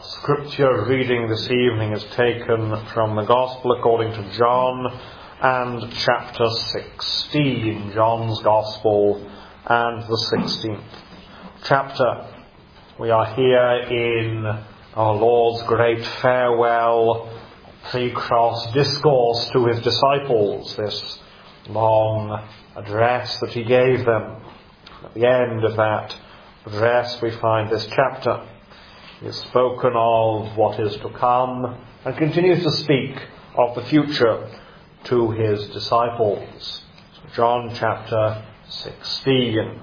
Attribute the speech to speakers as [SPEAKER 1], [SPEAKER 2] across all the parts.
[SPEAKER 1] Scripture reading this evening is taken from the Gospel according to John and chapter 16, John's Gospel and the 16th chapter. We are here in our Lord's great farewell pre-cross discourse to his disciples, this long address that he gave them. At the end of that address we find this chapter. He has spoken of what is to come and continues to speak of the future to his disciples. So John chapter 16.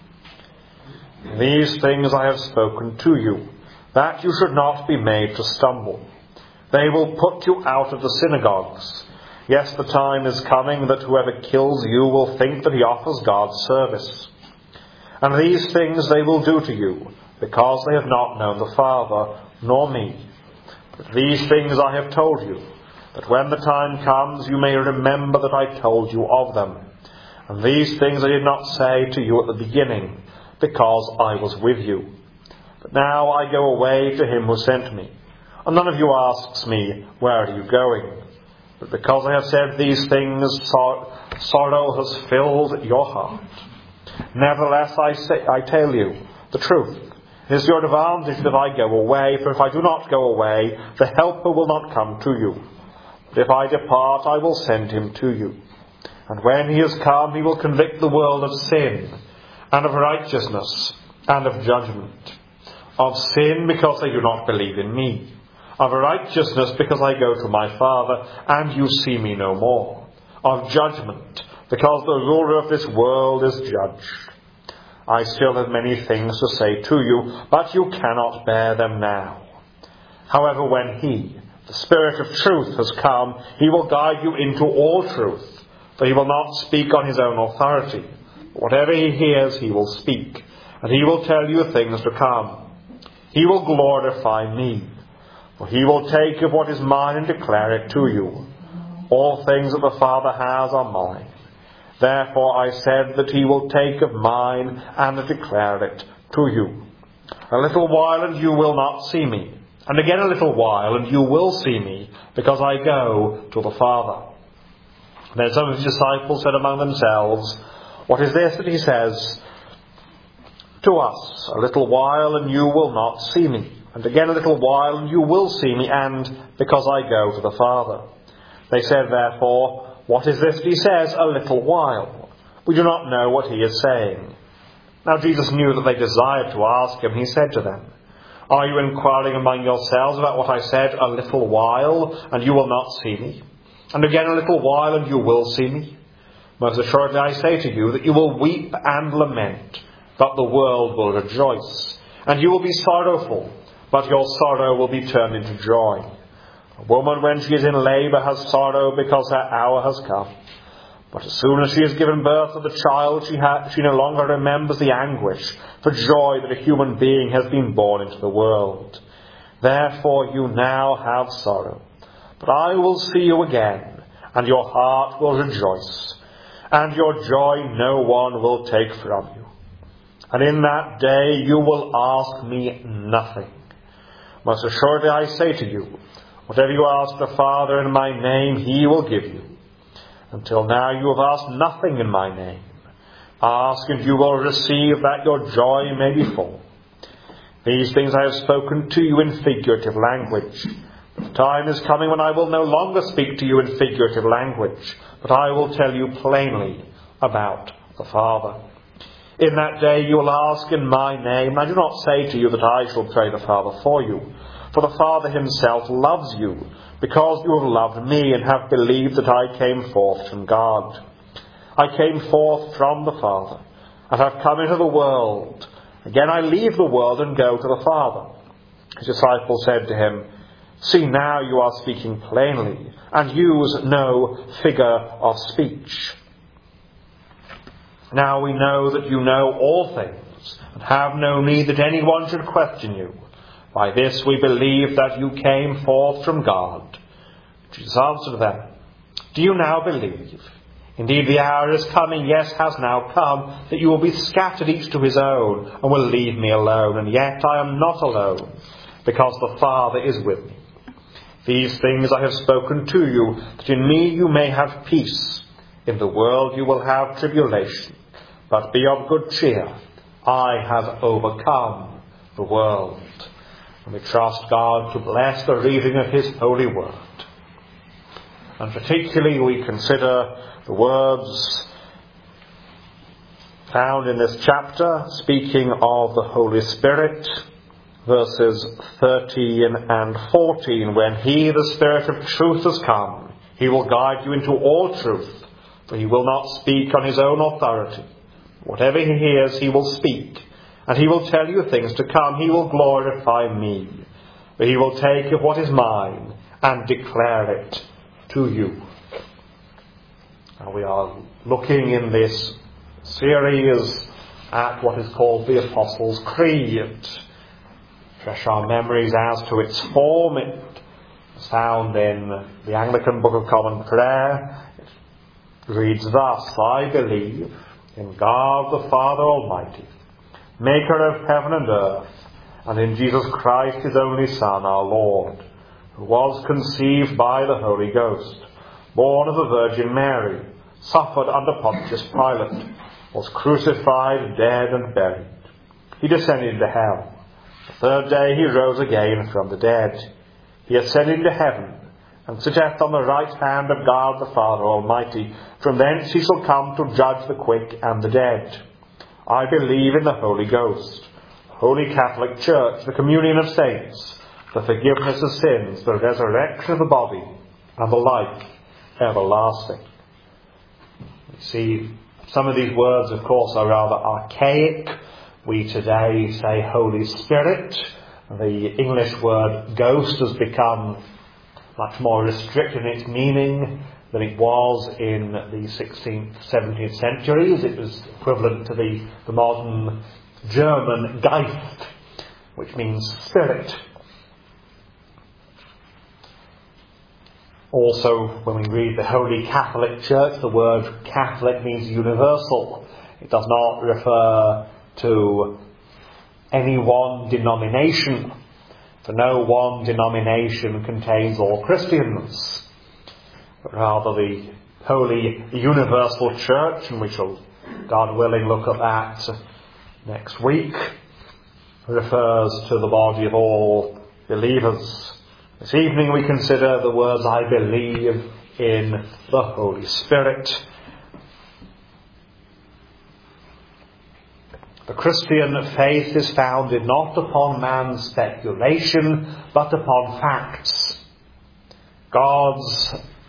[SPEAKER 1] These things I have spoken to you, that you should not be made to stumble. They will put you out of the synagogues. Yes, the time is coming that whoever kills you will think that he offers God service. And these things they will do to you, because they have not known the Father, nor me. But these things I have told you, that when the time comes you may remember that I told you of them. And these things I did not say to you at the beginning, because I was with you. But now I go away to him who sent me. And none of you asks me, where are you going? But because I have said these things, sorrow has filled your heart. Nevertheless I tell you the truth. It is your advantage that I go away, for if I do not go away, the Helper will not come to you. But if I depart, I will send him to you. And when he has come, he will convict the world of sin, and of righteousness, and of judgment. Of sin, because they do not believe in me. Of righteousness, because I go to my Father, and you see me no more. Of judgment, because the ruler of this world is judged. I still have many things to say to you, but you cannot bear them now. However, when he, the Spirit of truth, has come, he will guide you into all truth, for he will not speak on his own authority. But whatever he hears, he will speak, and he will tell you things to come. He will glorify me, for he will take of what is mine and declare it to you. All things that the Father has are mine. Therefore I said that he will take of mine and declare it to you. A little while and you will not see me. And again a little while and you will see me, because I go to the Father. Then some of his disciples said among themselves, what is this that he says to us? A little while and you will not see me. And again a little while and you will see me, and because I go to the Father. They said therefore, what is this that he says, a little while? We do not know what he is saying. Now Jesus knew that they desired to ask him. He said to them, are you inquiring among yourselves about what I said, a little while, and you will not see me? And again a little while, and you will see me? Most assuredly I say to you that you will weep and lament, but the world will rejoice. And you will be sorrowful, but your sorrow will be turned into joy. A woman, when she is in labour, has sorrow because her hour has come. But as soon as she has given birth to the child, she no longer remembers the anguish for joy that a human being has been born into the world. Therefore you now have sorrow. But I will see you again, and your heart will rejoice, and your joy no one will take from you. And in that day you will ask me nothing. Most assuredly I say to you, whatever you ask the Father in my name, he will give you. Until now you have asked nothing in my name. Ask and you will receive, that your joy may be full. These things I have spoken to you in figurative language. The time is coming when I will no longer speak to you in figurative language, but I will tell you plainly about the Father. In that day you will ask in my name. I do not say to you that I shall pray the Father for you. For the Father himself loves you, because you have loved me and have believed that I came forth from God. I came forth from the Father, and have come into the world. Again I leave the world and go to the Father. His disciples said to him, see, now you are speaking plainly, and use no figure of speech. Now we know that you know all things, and have no need that anyone should question you. By this we believe that you came forth from God. Jesus answered them, do you now believe? Indeed the hour is coming, yes, has now come, that you will be scattered each to his own, and will leave me alone. And yet I am not alone, because the Father is with me. These things I have spoken to you, that in me you may have peace. In the world you will have tribulation, but be of good cheer. I have overcome the world. And we trust God to bless the reading of his holy word. And particularly we consider the words found in this chapter, speaking of the Holy Spirit, verses 13 and 14, when he, the Spirit of truth, has come, he will guide you into all truth, for he will not speak on his own authority. Whatever he hears, he will speak, and he will tell you things to come. He will glorify me, for he will take of what is mine and declare it to you. Now we are looking in this series at what is called the Apostles' Creed. Refresh our memories as to its form. It is found in the Anglican Book of Common Prayer. It reads thus: I believe in God the Father Almighty, maker of heaven and earth, and in Jesus Christ, his only Son, our Lord, who was conceived by the Holy Ghost, born of the Virgin Mary, suffered under Pontius Pilate, was crucified, dead, and buried. He descended into hell. The third day he rose again from the dead. He ascended into heaven, and sitteth on the right hand of God the Father Almighty. From thence he shall come to judge the quick and the dead. I believe in the Holy Ghost, the Holy Catholic Church, the communion of saints, the forgiveness of sins, the resurrection of the body, and the life everlasting. You see, some of these words, of course, are rather archaic. We today say Holy Spirit. The English word ghost has become much more restricted in its meaning than it was in the 16th, 17th centuries. It was equivalent to the modern German Geist, which means spirit. Also, when we read the Holy Catholic Church, the word Catholic means universal. It does not refer to any one denomination, for no one denomination contains all Christians, but rather the Holy Universal Church, and we shall, God willing, look at that next week, refers to the body of all believers. This evening we consider the words, I believe in the Holy Spirit. The Christian faith is founded not upon man's speculation, but upon facts. God's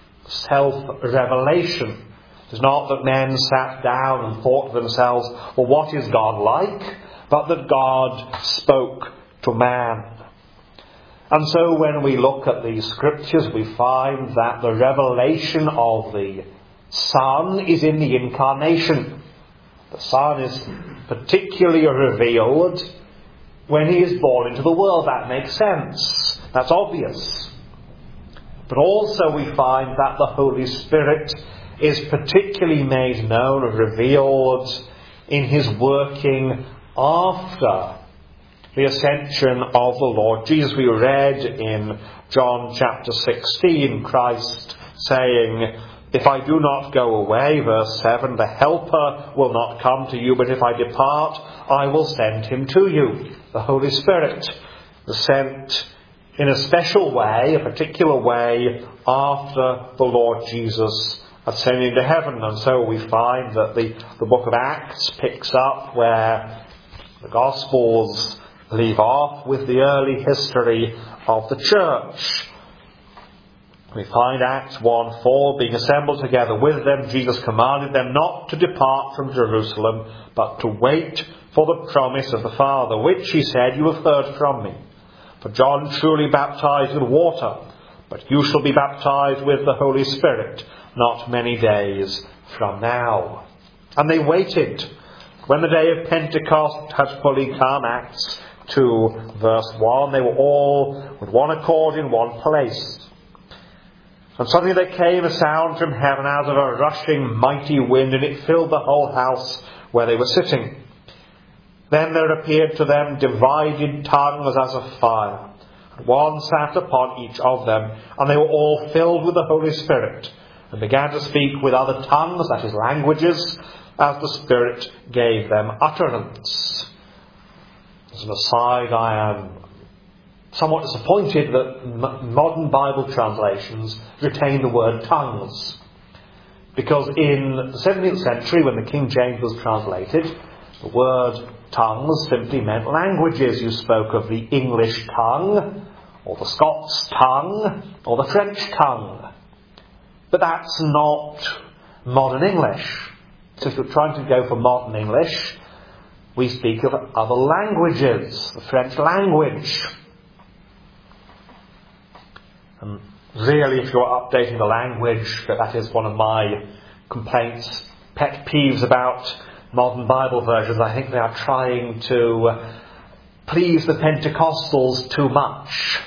[SPEAKER 1] self-revelation. It is not that men sat down and thought to themselves, well, what is God like? But that God spoke to man. And so when we look at these scriptures, we find that the revelation of the Son is in the incarnation. The Son is particularly revealed when he is born into the world. That makes sense. That's obvious. But also we find that the Holy Spirit is particularly made known or revealed in his working after the ascension of the Lord Jesus. We read in John chapter 16, Christ saying, if I do not go away, verse 7, the Helper will not come to you, but if I depart, I will send him to you. The Holy Spirit was sent in a special way, a particular way, after the Lord Jesus ascended into heaven. And so we find that the book of Acts picks up where the Gospels leave off with the early history of the church. We find Acts 1:4, being assembled together with them, Jesus commanded them not to depart from Jerusalem, but to wait for the promise of the Father, which, he said, you have heard from me. For John truly baptized with water, but you shall be baptized with the Holy Spirit not many days from now. And they waited. When the day of Pentecost had fully come, Acts 2 verse 1, they were all with one accord in one place. And suddenly there came a sound from heaven as of a rushing mighty wind, and it filled the whole house where they were sitting. Then there appeared to them divided tongues as of fire, One sat upon each of them, and they were all filled with the Holy Spirit, and began to speak with other tongues, that is, languages, as the Spirit gave them utterance. As an aside, I am somewhat disappointed that modern Bible translations retain the word tongues. Because in the 17th century, when the King James was translated, the word tongues simply meant languages. You spoke of the English tongue, or the Scots tongue, or the French tongue. But that's not modern English. So if you're trying to go for modern English, we speak of other languages, the French language. And really, if you're updating the language, that is one of my complaints, pet peeves about modern Bible versions. I think they are trying to please the Pentecostals too much.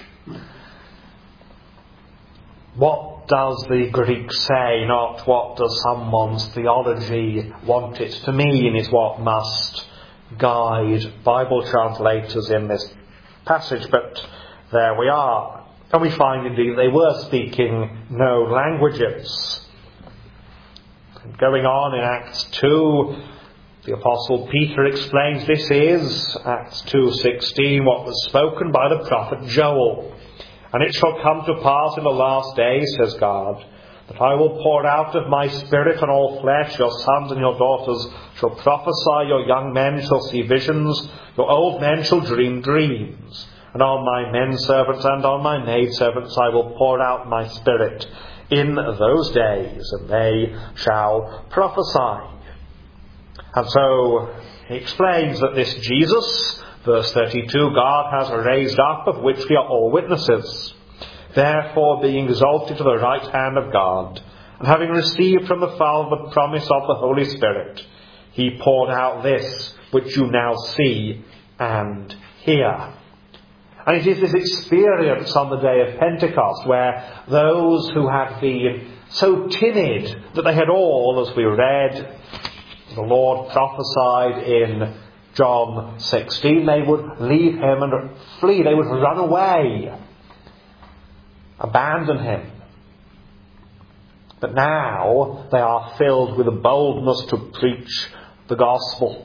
[SPEAKER 1] What does the Greek say, not what does someone's theology want it to mean, is what must guide Bible translators in this passage. But there we are. And we find indeed they were speaking no languages. And going on in Acts 2, the Apostle Peter explains this is, Acts 2:16, what was spoken by the prophet Joel. And it shall come to pass in the last days, says God, that I will pour out of my Spirit on all flesh. Your sons and your daughters shall prophesy, your young men shall see visions, your old men shall dream dreams. And on my men servants and on my maid servants I will pour out my Spirit in those days, and they shall prophesy. And so he explains that this Jesus, verse 32, God has raised up, of which we are all witnesses. Therefore, being exalted to the right hand of God, and having received from the Father the promise of the Holy Spirit, he poured out this which you now see and hear. And it is this experience on the day of Pentecost where those who had been so timid that they had all, as we read, the Lord prophesied in John 16, they would leave him and flee. They would run away, abandon him. But now they are filled with a boldness to preach the gospel.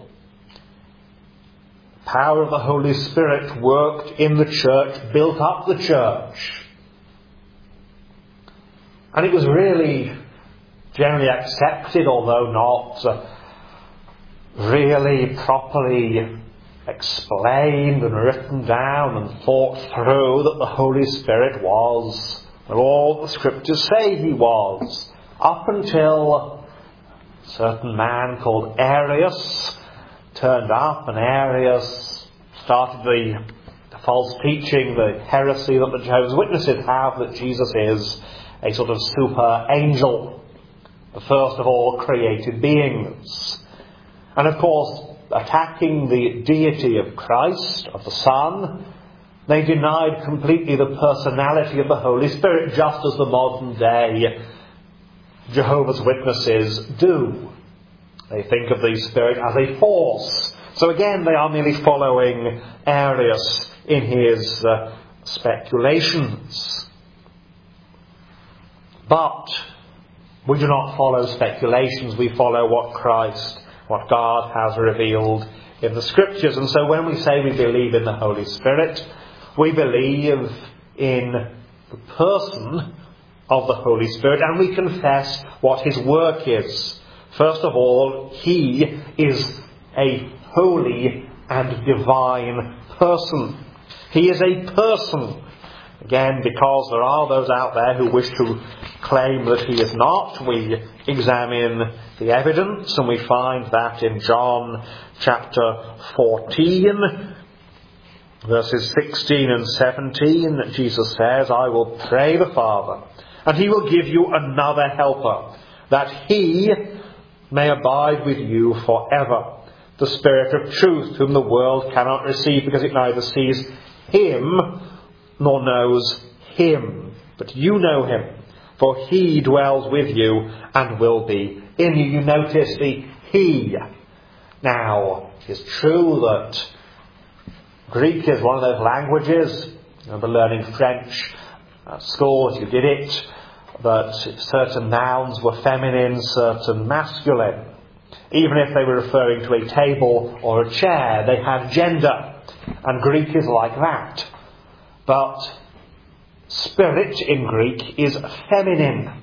[SPEAKER 1] The power of the Holy Spirit worked in the church, built up the church. And it was really generally accepted, although not really properly explained and written down and thought through, that the Holy Spirit was, well, all the scriptures say he was, up until a certain man called Arius turned up, and Arius started the false teaching, the heresy that the Jehovah's Witnesses have, that Jesus is a sort of super angel, the first of all created beings. And of course, attacking the deity of Christ, of the Son, they denied completely the personality of the Holy Spirit, just as the modern day Jehovah's Witnesses do. They think of the Spirit as a force. So again, they are merely following Arius in his speculations. But we do not follow speculations, we follow what God has revealed in the Scriptures. And so when we say we believe in the Holy Spirit, we believe in the person of the Holy Spirit, and we confess what his work is. First of all, he is a holy and divine person. He is a person. Again, because there are those out there who wish to claim that he is not, we examine the evidence, and we find that in John chapter 14, verses 16 and 17, Jesus says, I will pray the Father, and he will give you another helper, that he may abide with you forever. The Spirit of truth, whom the world cannot receive, because it neither sees him nor knows him. But you know him, for he dwells with you and will be in you. You notice the he. Now, it's true that Greek is one of those languages remember learning French at school as you did it, that certain nouns were feminine, certain masculine. Even if they were referring to a table or a chair, they had gender. And Greek is like that. But spirit in Greek is feminine.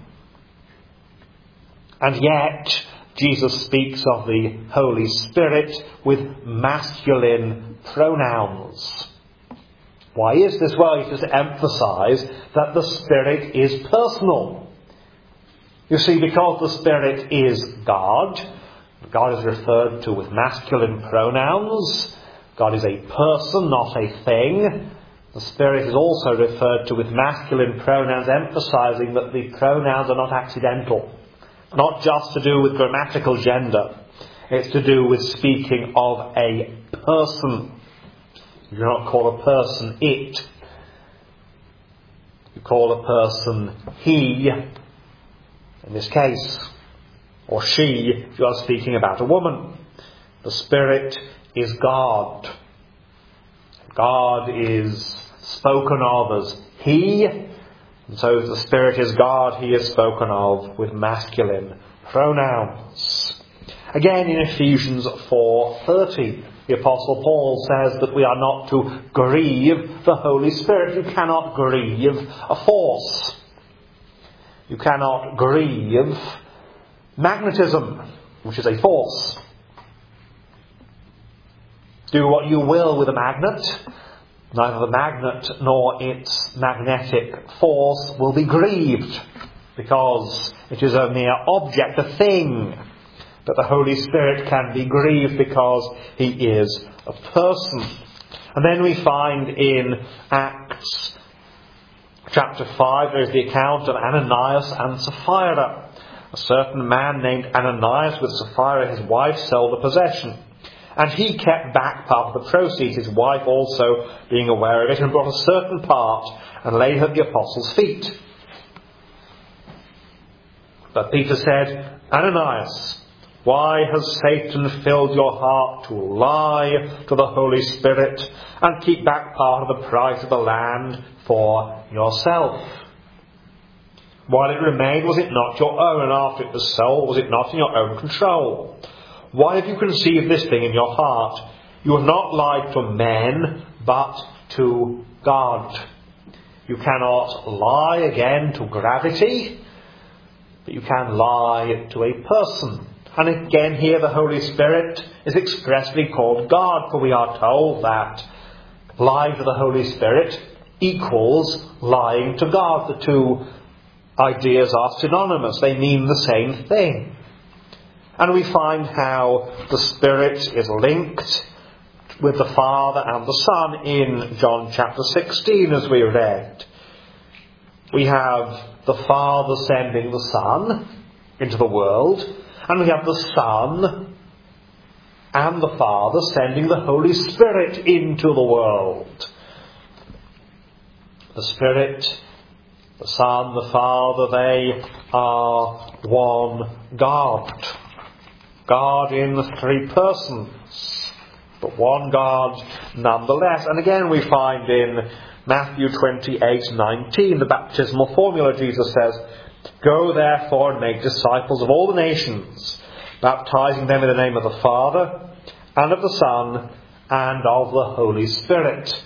[SPEAKER 1] And yet, Jesus speaks of the Holy Spirit with masculine pronouns. Why is this? Well, he just emphasize that the Spirit is personal. You see, because the Spirit is God, God is referred to with masculine pronouns. God is a person, not a thing. The Spirit is also referred to with masculine pronouns, emphasizing that the pronouns are not accidental. Not just to do with grammatical gender. It's to do with speaking of a person. You do not call a person it. You call a person he, in this case, or she, if you are speaking about a woman. The Spirit is God. God is spoken of as he, and so if the Spirit is God, he is spoken of with masculine pronouns. Again, in Ephesians 4:30, the Apostle Paul says that we are not to grieve the Holy Spirit. You cannot grieve a force. You cannot grieve magnetism, which is a force. Do what you will with a magnet, neither the magnet nor its magnetic force will be grieved, because it is a mere object, a thing. But the Holy Spirit can be grieved because he is a person. And then we find in Acts chapter 5, there is the account of Ananias and Sapphira. A certain man named Ananias with Sapphira his wife sold a possession. And he kept back part of the proceeds, his wife also being aware of it, and brought a certain part and laid it at the apostles' feet. But Peter said, Ananias, why has Satan filled your heart to lie to the Holy Spirit and keep back part of the price of the land for yourself? While it remained, was it not your own? And after it was sold, was it not in your own control? Why have you conceived this thing in your heart? You have not lied to men, but to God. You cannot lie again to gravity, but you can lie to a person. And again here the Holy Spirit is expressly called God, for we are told that lying to the Holy Spirit equals lying to God. The two ideas are synonymous. They mean the same thing. And we find how the Spirit is linked with the Father and the Son in John chapter 16, as we read. We have the Father sending the Son into the world, and we have the Son and the Father sending the Holy Spirit into the world. The Spirit, the Son, the Father, they are one God. God in three persons, but one God nonetheless. And again we find in Matthew 28:19, the baptismal formula. Jesus says, Go therefore and make disciples of all the nations, baptizing them in the name of the Father, and of the Son, and of the Holy Spirit.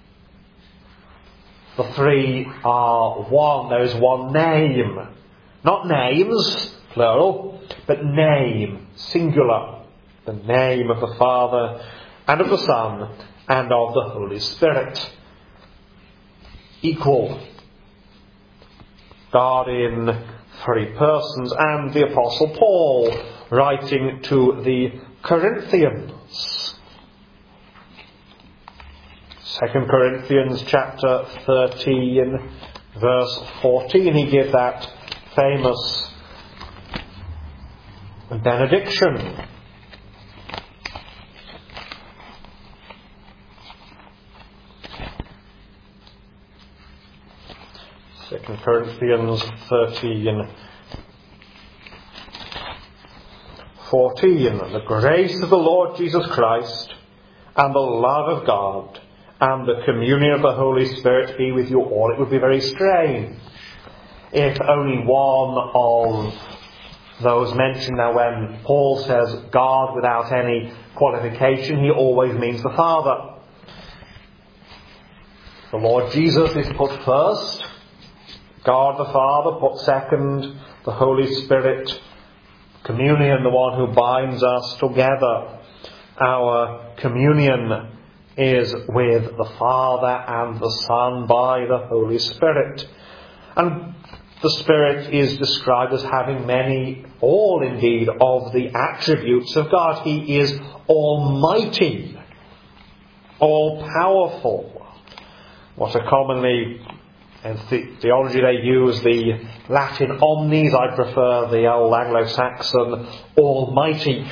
[SPEAKER 1] The three are one. There is one name. Not names, plural, but name, singular. The name of the Father, and of the Son, and of the Holy Spirit. Equal. God in three persons. And the Apostle Paul, writing to the Corinthians. 2 Corinthians chapter 13, verse 14, he gives that famous benediction. Second Corinthians 13, 14. The grace of the Lord Jesus Christ, and the love of God, and the communion of the Holy Spirit be with you all. It would be very strange if only one of those mentioned. Now, when Paul says God without any qualification, he always means the Father. The Lord Jesus is put first, God the Father put second, the Holy Spirit, communion, the one who binds us together. Our communion is with the Father and the Son by the Holy Spirit. And the Spirit is described as having many, all indeed, of the attributes of God. He is almighty, all-powerful. What a commonly, in theology they use the Latin omnis. I prefer the old Anglo-Saxon almighty.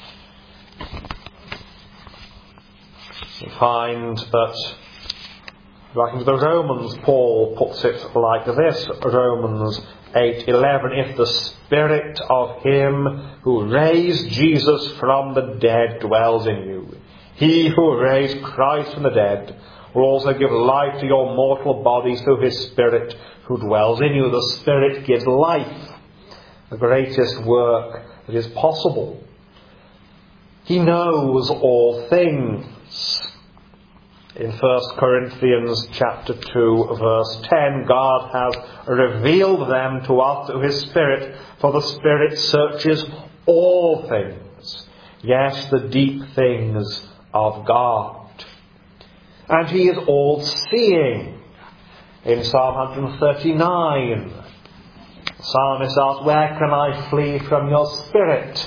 [SPEAKER 1] You find that, writing to the Romans, Paul puts it like this, Romans 8:11, if the Spirit of Him who raised Jesus from the dead dwells in you, He who raised Christ from the dead will also give life to your mortal bodies through His Spirit who dwells in you. The Spirit gives life, the greatest work that is possible. He knows all things. In 1 Corinthians chapter 2, verse 10, God has revealed them to us through His Spirit, for the Spirit searches all things, yes, the deep things of God. And He is all-seeing. In Psalm 139, the psalmist asks, where can I flee from your Spirit?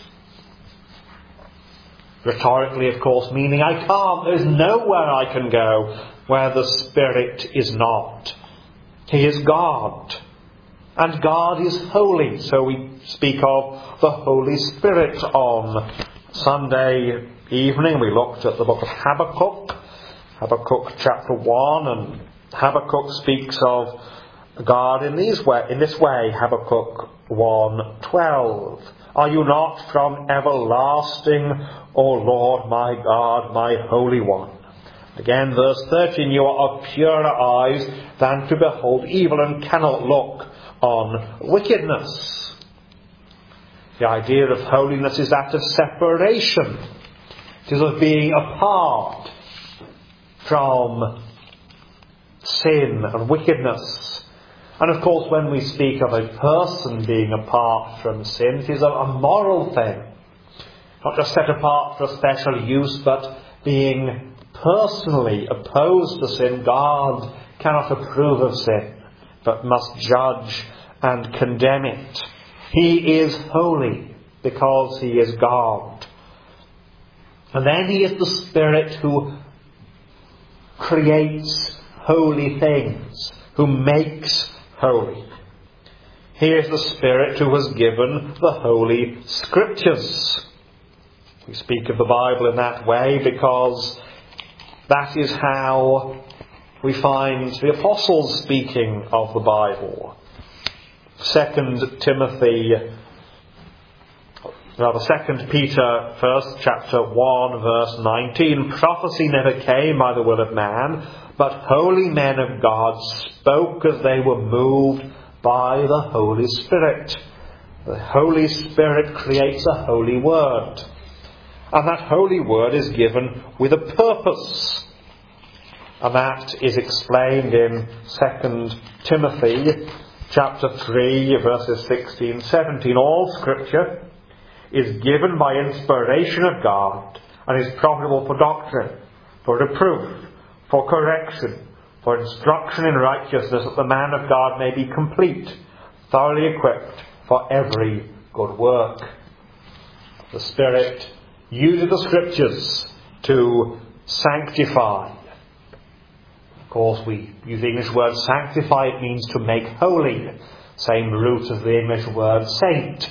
[SPEAKER 1] Rhetorically, of course, meaning I can't. There's nowhere I can go where the Spirit is not. He is God. And God is holy. So we speak of the Holy Spirit. On Sunday evening, we looked at the book of Habakkuk. Habakkuk chapter 1, and Habakkuk speaks of God in this way, Habakkuk 1:12. Are you not from everlasting, O Lord my God, my Holy One? Again, verse 13, you are of purer eyes than to behold evil and cannot look on wickedness. The idea of holiness is that of separation. It is of being apart from sin and wickedness. And of course, when we speak of a person being apart from sin, it is a moral thing. Not just set apart for a special use, but being personally opposed to sin. God cannot approve of sin, but must judge and condemn it. He is holy because He is God. And then He is the Spirit who creates holy things, who makes holy. He is the Spirit who has given the Holy Scriptures. We speak of the Bible in that way because that is how we find the apostles speaking of the Bible. 2 Peter, first chapter 1, verse 19. Prophecy never came by the will of man, but holy men of God spoke as they were moved by the Holy Spirit. The Holy Spirit creates a holy word. And that holy word is given with a purpose. And that is explained in 2 Timothy chapter 3, verses 16, 17. All Scripture is given by inspiration of God and is profitable for doctrine, for reproof, for correction, for instruction in righteousness, that the man of God may be complete, thoroughly equipped for every good work. The Spirit uses the Scriptures to sanctify. Of course, we use the English word sanctify. It means to make holy. Same root as the English word saint.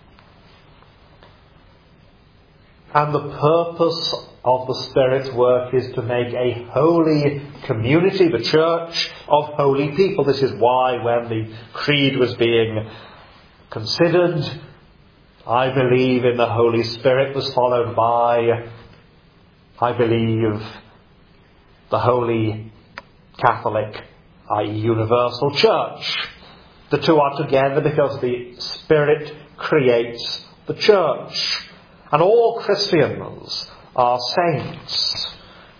[SPEAKER 1] And the purpose of the Spirit's work is to make a holy community, the church of holy people. This is why when the creed was being considered, I believe in the Holy Spirit was followed by, I believe the Holy Catholic, i.e. universal church. The two are together because the Spirit creates the church. And all Christians are saints.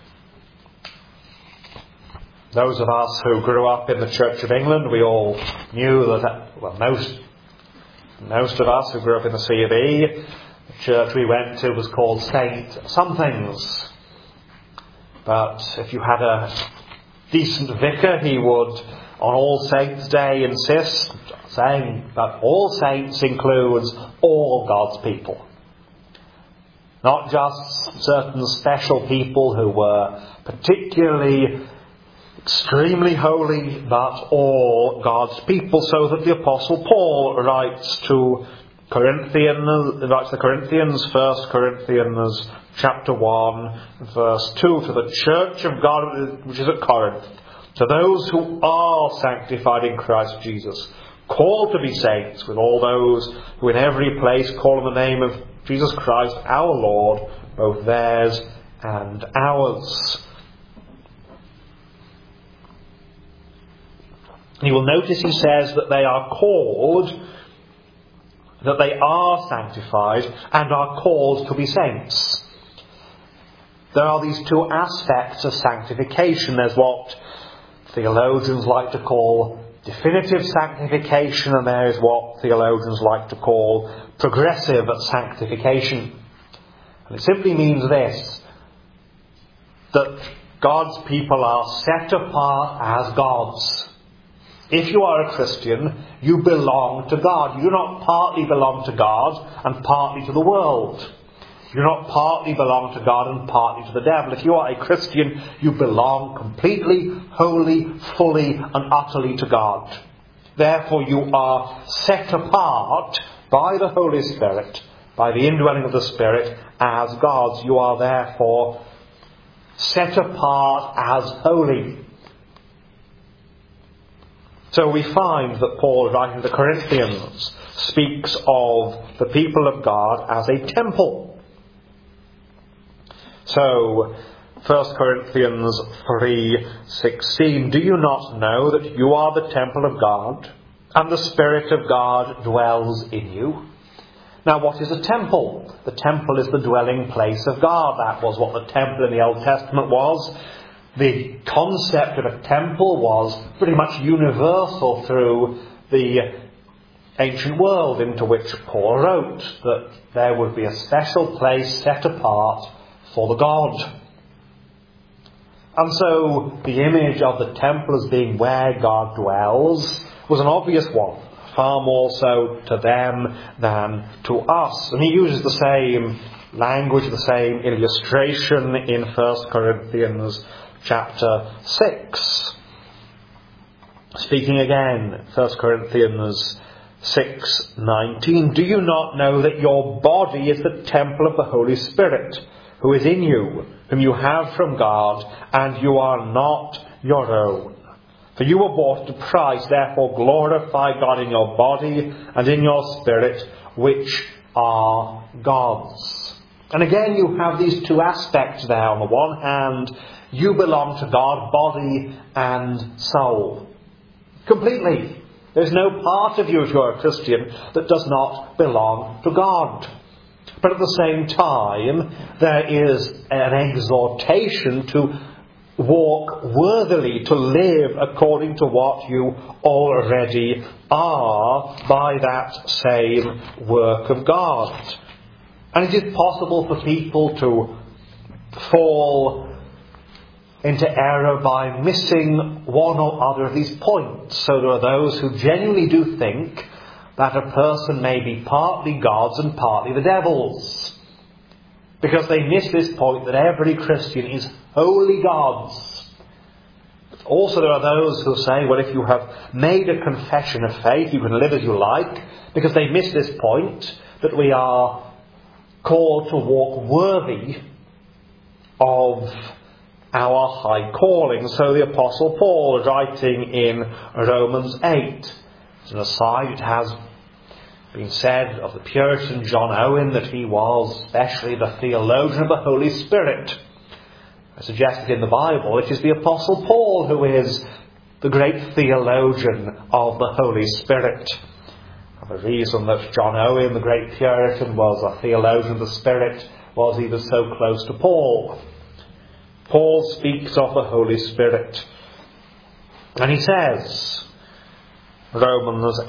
[SPEAKER 1] Those of us who grew up in the Church of England, we all knew that, well, most of us who grew up in the C of E, the church we went to was called Saint Somethings. But if you had a decent vicar, he would, on All Saints' Day, insist, saying that all saints includes all God's people. Not just certain special people who were particularly extremely holy, but all God's people, so that the Apostle Paul writes to the Corinthians, 1 Corinthians chapter 1, verse 2, to the church of God which is at Corinth, to those who are sanctified in Christ Jesus, called to be saints, with all those who in every place call on the name of Jesus Christ our Lord, both theirs and ours. You will notice he says that they are called, that they are sanctified and are called to be saints. There are these two aspects of sanctification. There's what theologians like to call definitive sanctification, and there is what theologians like to call progressive sanctification. And it simply means this, that God's people are set apart as God's. If you are a Christian, you belong to God. You do not partly belong to God and partly to the world. You do not partly belong to God and partly to the devil. If you are a Christian, you belong completely, wholly, fully and utterly to God. Therefore you are set apart by the Holy Spirit, by the indwelling of the Spirit, as God's. You are therefore set apart as holy. So we find that Paul, writing to the Corinthians, speaks of the people of God as a temple. So, 1 Corinthians 3:16, do you not know that you are the temple of God, and the Spirit of God dwells in you? Now, what is a temple? The temple is the dwelling place of God. That was what the temple in the Old Testament was. The concept of a temple was pretty much universal through the ancient world, into which Paul wrote that there would be a special place set apart for the God. And so the image of the temple as being where God dwells was an obvious one, far more so to them than to us. And he uses the same language, the same illustration in 1 Corinthians chapter 6. Speaking again, 1 Corinthians 6:19, do you not know that your body is the temple of the Holy Spirit, who is in you, whom you have from God, and you are not your own? For you were bought at a price, therefore glorify God in your body and in your spirit, which are God's. And again you have these two aspects there. On the one hand, you belong to God, body and soul. Completely. There's no part of you, if you're a Christian, that does not belong to God. But at the same time, there is an exhortation to walk worthily, to live according to what you already are by that same work of God. And it is possible for people to fall into error by missing one or other of these points. So there are those who genuinely do think that a person may be partly God's and partly the devil's, because they miss this point that every Christian is wholly God's. Also there are those who say, well, if you have made a confession of faith, you can live as you like, because they miss this point that we are called to walk worthy of our high calling. So the Apostle Paul, writing in Romans 8, as an aside, it has been said of the Puritan John Owen that he was especially the theologian of the Holy Spirit. I suggested in the Bible it is the Apostle Paul who is the great theologian of the Holy Spirit. And the reason that John Owen, the great Puritan, was a theologian of the Spirit was he was so close to Paul. Paul speaks of the Holy Spirit. And he says, Romans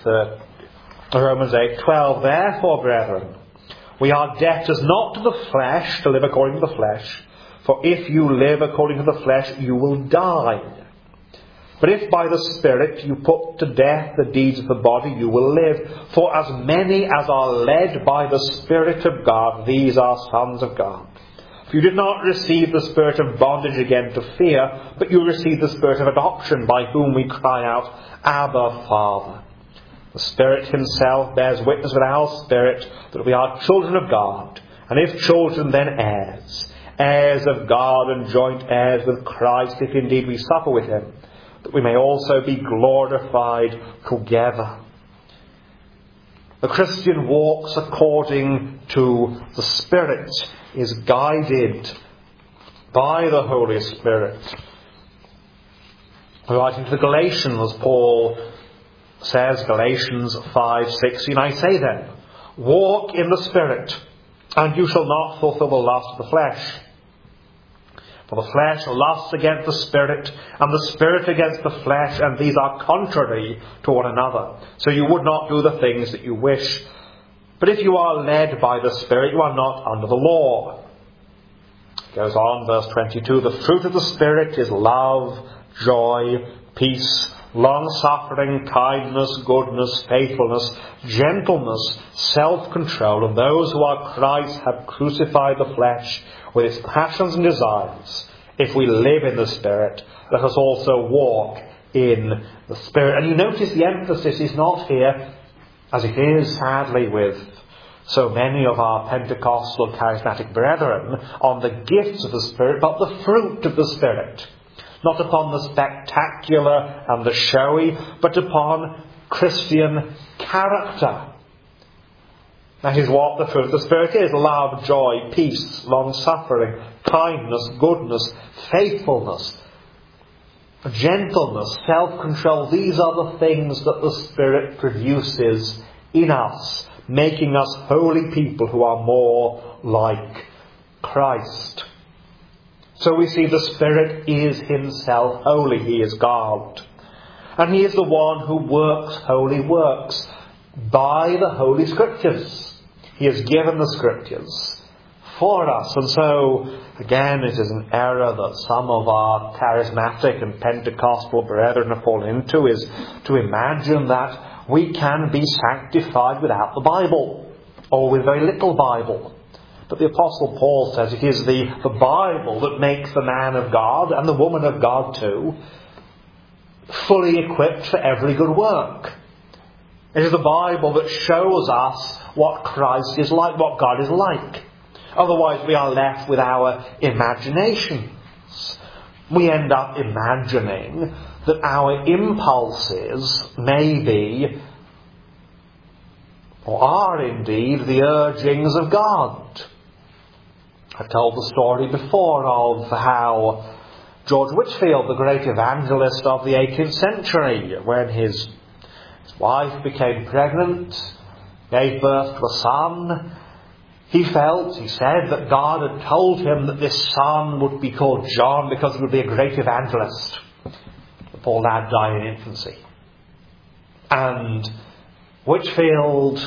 [SPEAKER 1] 8:12, "Therefore, brethren, we are debtors not to the flesh, to live according to the flesh. For if you live according to the flesh, you will die. But if by the Spirit you put to death the deeds of the body, you will live. For as many as are led by the Spirit of God, these are sons of God. For you did not receive the spirit of bondage again to fear, but you received the Spirit of adoption, by whom we cry out, Abba, Father. The Spirit himself bears witness with our spirit that we are children of God, and if children, then heirs, heirs of God and joint heirs with Christ, if indeed we suffer with him, that we may also be glorified together." The Christian walks according to the Spirit, is guided by the Holy Spirit. Writing to the Galatians, Paul says, Galatians 5:16, "I say then, walk in the Spirit, and you shall not fulfill the lust of the flesh. For the flesh lusts against the Spirit, and the Spirit against the flesh, and these are contrary to one another. So you would not do the things that you wish. But if you are led by the Spirit, you are not under the law." It goes on, verse 22, "The fruit of the Spirit is love, joy, peace, long-suffering, kindness, goodness, faithfulness, gentleness, self-control. And those who are Christ have crucified the flesh with its passions and desires. If we live in the Spirit, let us also walk in the Spirit." And you notice the emphasis is not here, as it is sadly with so many of our Pentecostal charismatic brethren, on the gifts of the Spirit, but the fruit of the Spirit. Not upon the spectacular and the showy, but upon Christian character. That is what the fruit of the Spirit is: love, joy, peace, long-suffering, kindness, goodness, faithfulness, gentleness, self-control. These are the things that the Spirit produces in us, making us holy people who are more like Christ. So we see the Spirit is himself holy. He is God. And he is the one who works holy works by the Holy Scriptures. He has given the Scriptures for us. And so, again, it is an error that some of our charismatic and Pentecostal brethren have fallen into, is to imagine that we can be sanctified without the Bible, or with very little Bible. But the Apostle Paul says it is the Bible that makes the man of God, and the woman of God too, fully equipped for every good work. It is the Bible that shows us what Christ is like, what God is like. Otherwise we are left with our imaginations. We end up imagining that our impulses may be, or are indeed, the urgings of God. I've told the story before of how George Whitefield, the great evangelist of the 18th century, when his wife became pregnant, gave birth to a son, he said that God had told him that this son would be called John because he would be a great evangelist. The poor lad died in infancy. And Whitefield,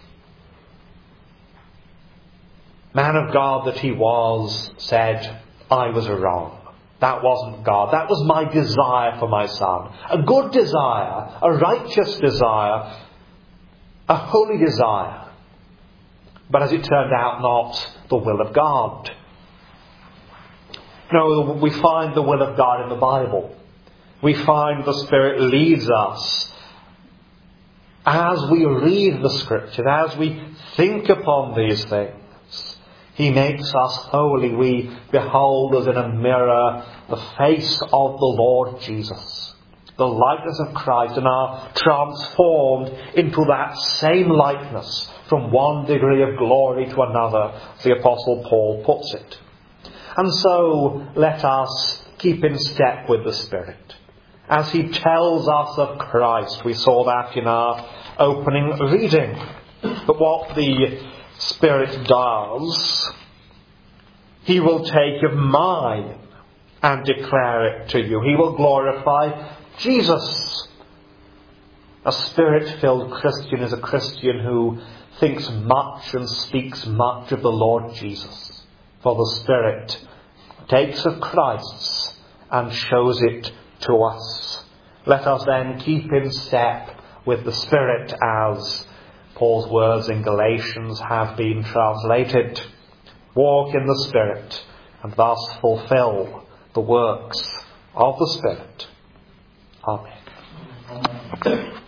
[SPEAKER 1] man of God that he was, said, "I was wrong. That wasn't God. That was my desire for my son. A good desire, a righteous desire, a holy desire. But as it turned out, not the will of God." No, we find the will of God in the Bible. We find the Spirit leads us as we read the Scripture, as we think upon these things. He makes us holy. We behold as in a mirror the face of the Lord Jesus, the likeness of Christ, and are transformed into that same likeness from one degree of glory to another, as the Apostle Paul puts it. And so let us keep in step with the Spirit. As he tells us of Christ, we saw that in our opening reading. But what the Spirit does, he will take of mine and declare it to you. He will glorify Jesus. A Spirit-filled Christian is a Christian who thinks much and speaks much of the Lord Jesus. For the Spirit takes of Christ's and shows it to us. Let us then keep in step with the Spirit as Paul's words in Galatians have been translated. Walk in the Spirit and thus fulfill the works of the Spirit. Amen.